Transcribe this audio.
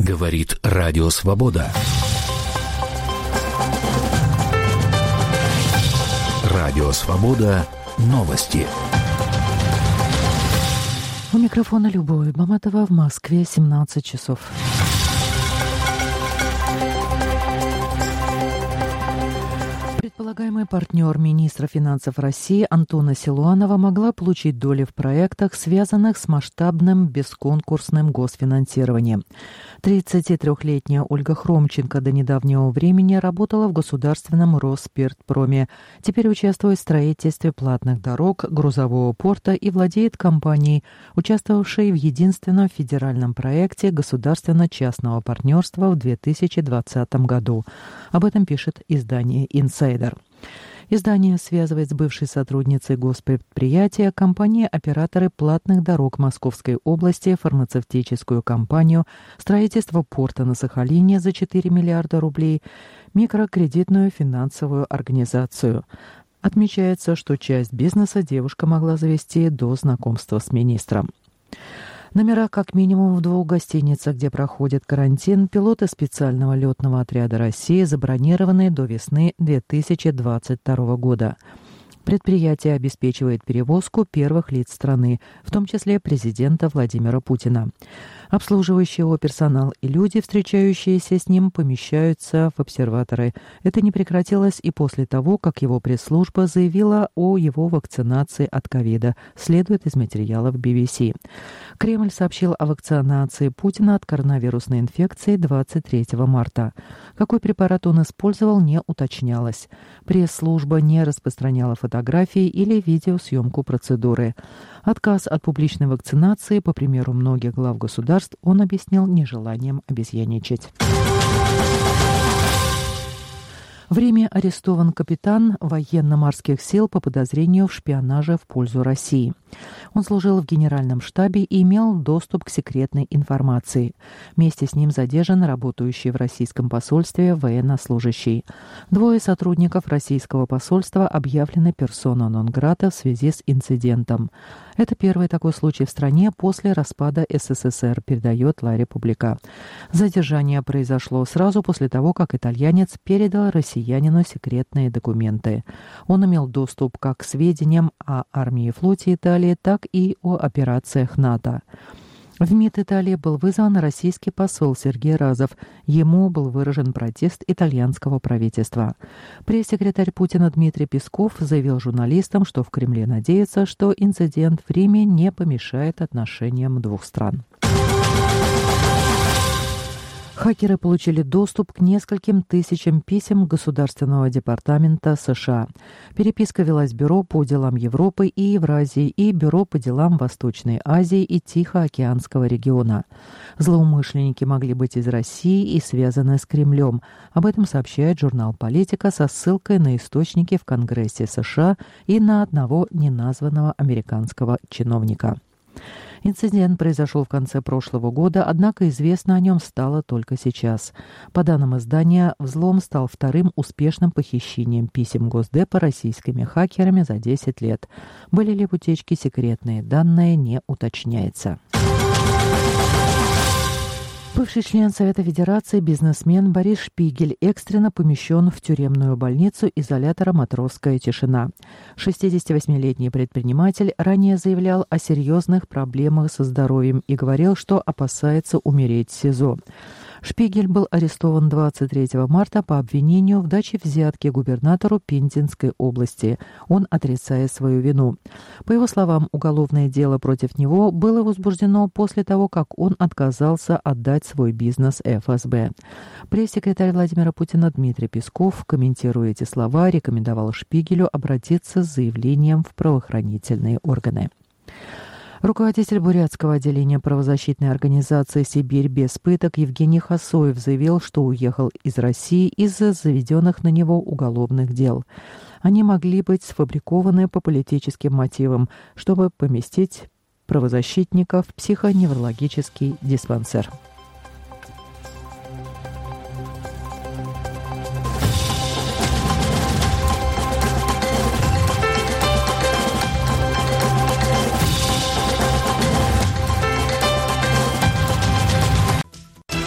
Говорит Радио Свобода. Радио Свобода. Новости. У микрофона Любовь Баматова, в Москве 17 часов. Предполагаемый партнер министра финансов России Антона Силуанова могла получить доли в проектах, связанных с масштабным бесконкурсным госфинансированием. 33-летняя Ольга Хромченко до недавнего времени работала в государственном Росспиртпроме. Теперь участвует в строительстве платных дорог, грузового порта и владеет компанией, участвовавшей в единственном федеральном проекте государственно-частного партнерства в 2020 году. Об этом пишет издание «Инсайдер». Издание связывает с бывшей сотрудницей госпредприятия компании-операторы платных дорог Московской области, фармацевтическую компанию, строительство порта на Сахалине за 4 миллиарда рублей, микрокредитную финансовую организацию. Отмечается, что часть бизнеса девушка могла завести до знакомства с министром. Номера как минимум в 2 гостиницах, где проходит карантин, пилоты специального летного отряда России забронированы до весны 2022 года. Предприятие обеспечивает перевозку первых лиц страны, в том числе президента Владимира Путина. Обслуживающий его персонал и люди, встречающиеся с ним, помещаются в обсерваторы. Это не прекратилось и после того, как его пресс-служба заявила о его вакцинации от ковида, следует из материалов BBC. Кремль сообщил о вакцинации Путина от коронавирусной инфекции 23 марта. Какой препарат он использовал, не уточнялось. Пресс-служба не распространяла фотографии или видеосъемку процедуры. Отказ от публичной вакцинации, по примеру многих глав государств, он объяснил нежеланием обезьяничать. В Риме арестован капитан военно-морских сил по подозрению в шпионаже в пользу России. Он служил в генеральном штабе и имел доступ к секретной информации. Вместе с ним задержан работающий в российском посольстве военнослужащий. 2 сотрудников российского посольства объявлены персона нон-грата в связи с инцидентом. Это первый такой случай в стране после распада СССР, передает Ла Република. Задержание произошло сразу после того, как итальянец передал россиянину секретные документы. Он имел доступ как к сведениям о армии и флоте Италии, так и о операциях НАТО. В МИД Италии был вызван российский посол Сергей Разов. Ему был выражен протест итальянского правительства. Пресс-секретарь Путина Дмитрий Песков заявил журналистам, что в Кремле надеются, что инцидент в Риме не помешает отношениям 2 стран. Хакеры получили доступ к нескольким тысячам писем Государственного департамента США. Переписка велась Бюро по делам Европы и Евразии и Бюро по делам Восточной Азии и Тихоокеанского региона. Злоумышленники могли быть из России и связаны с Кремлем. Об этом сообщает журнал «Политика» со ссылкой на источники в Конгрессе США и на одного неназванного американского чиновника. Инцидент произошел в конце прошлого года, однако известно о нем стало только сейчас. По данным издания, взлом стал 2-м успешным похищением писем Госдепа российскими хакерами за 10 лет. Были ли в утечке секретные данные, не уточняется. Бывший член Совета Федерации, бизнесмен Борис Шпигель экстренно помещен в тюремную больницу изолятора «Матросская тишина». 68-летний предприниматель ранее заявлял о серьезных проблемах со здоровьем и говорил, что опасается умереть в СИЗО. Шпигель был арестован 23 марта по обвинению в даче взятки губернатору Пензенской области. Он отрицает свою вину. По его словам, уголовное дело против него было возбуждено после того, как он отказался отдать свой бизнес ФСБ. Пресс-секретарь Владимира Путина Дмитрий Песков, комментируя эти слова, рекомендовал Шпигелю обратиться с заявлением в правоохранительные органы. Руководитель бурятского отделения правозащитной организации «Сибирь без пыток» Евгений Хасоев заявил, что уехал из России из-за заведенных на него уголовных дел. Они могли быть сфабрикованы по политическим мотивам, чтобы поместить правозащитников в психоневрологический диспансер.